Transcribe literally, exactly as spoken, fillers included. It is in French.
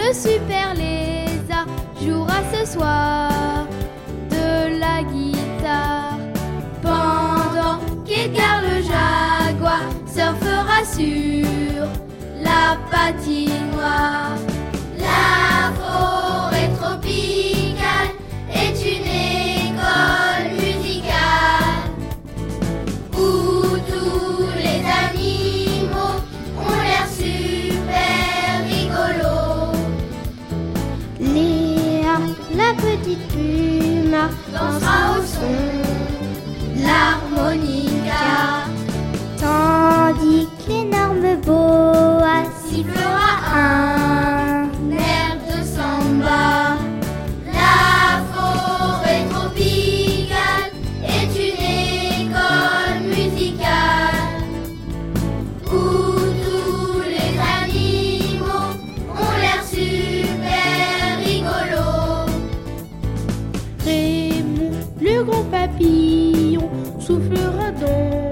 Le super lézard jouera ce soir de la guitare, pendant qu'Edgar le jaguar surfera sur la patinoire. La forêt tropicale est une école musicale où tous les animaux ont l'air super rigolos. Léa, la petite puma, dansera au son de l'harmonica, tandis que l'énorme boa sifflera un air de samba. La forêt tropicale est une école musicale où tous les animaux ont l'air super rigolos. Raymond, le grand papillon, soufflera dans